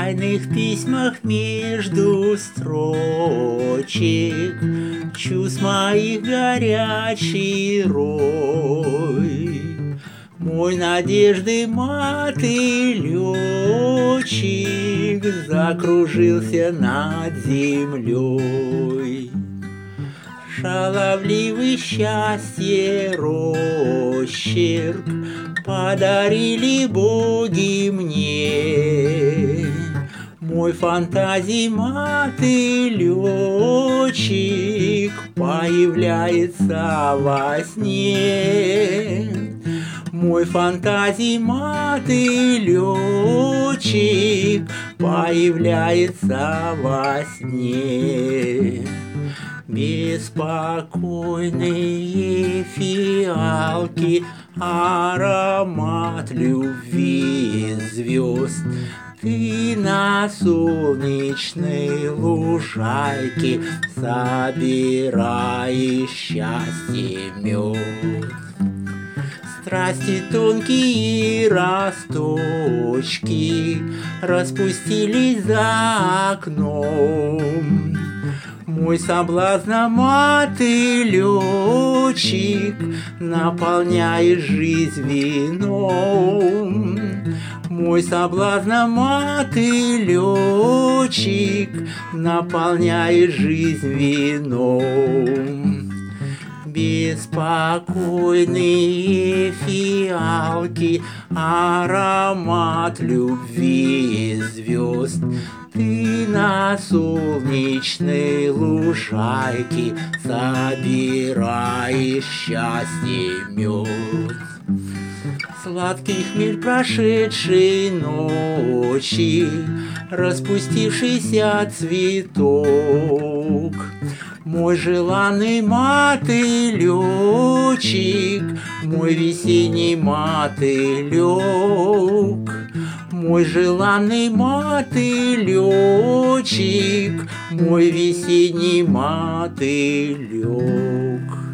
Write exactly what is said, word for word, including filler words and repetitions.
тайных письмах между строчек чувств моих горячий рой. Мой надежды мотылёчек закружился над землей. Шаловливый счастье росчерк подарили боги мне. Мой фантазий мотылёчек появляется во сне. Мой фантазий мотылёчек появляется во сне. Беспокойные фиалки, аромат любви звезд. Ты на солнечной лужайке собираешь счастье мед. Страсти тонкие росточки распустились за окном. Мой соблазн мотылёчек наполняет жизнь вином. Мой соблазн мотылёчек наполняет жизнь вином. Беспокойные фиалки, аромат любви звезд. Ты на солнечной лужайке собираешь счастье мед. Сладкий хмель прошедшей ночи, распустившийся цветок. Мой желанный мотылёчек, мой весенний мотылёк. Мой желанный мотылёчек, мой весенний мотылёк.